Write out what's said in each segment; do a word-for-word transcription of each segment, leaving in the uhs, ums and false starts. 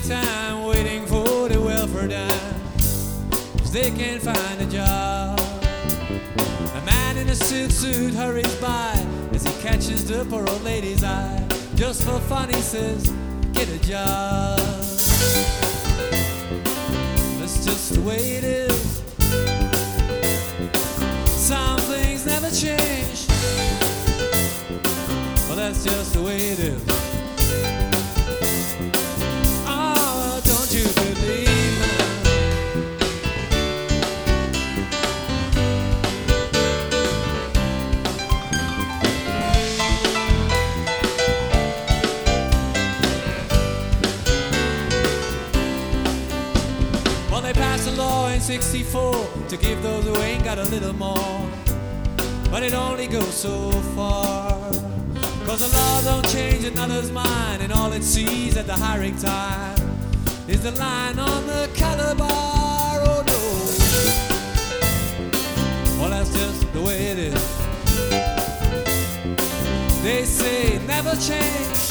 time waiting for the welfare dime, 'cause they can't find a job. A man in a silk suit hurries by as he catches the poor old lady's eye. Just for fun he says, get a job. That's just the way it is. Some things never change. Well, that's just the way it is. Oh, don't you believe me? Well, they passed a law in sixty-four to give those who ain't got a little more. But it only goes so far, 'cause the law don't change another's mind, and all it sees at the hiring time is the line on the color bar. Oh no. Well, that's just the way it is. They say never change.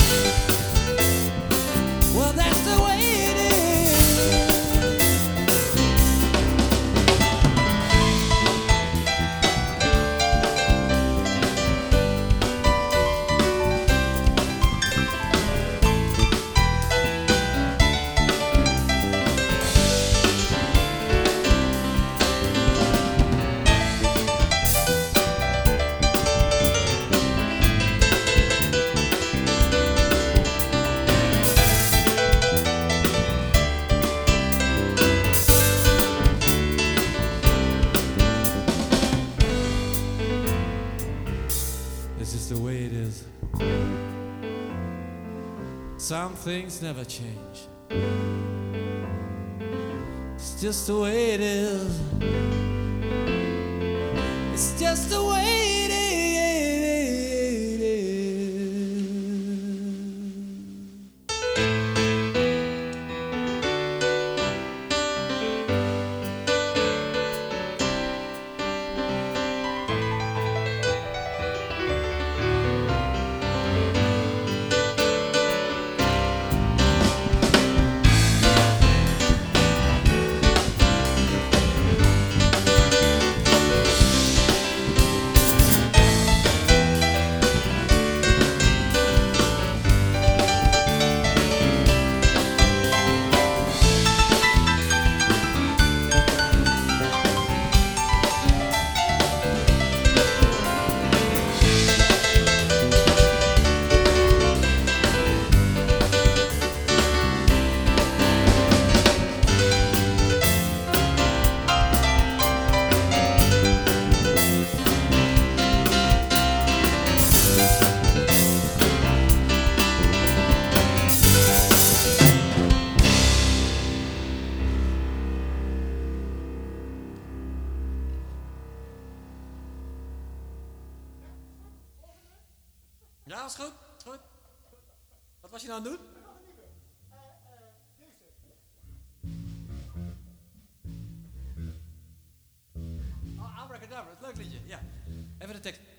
Well, that's the way it is. This is the way it is. Some things never change. It's just the way it is. It's just the way it is. Ja, is goed, is goed. Wat was je nou aan het doen? Oh, Abracadabra, het leuk liedje, ja. Even de tekst.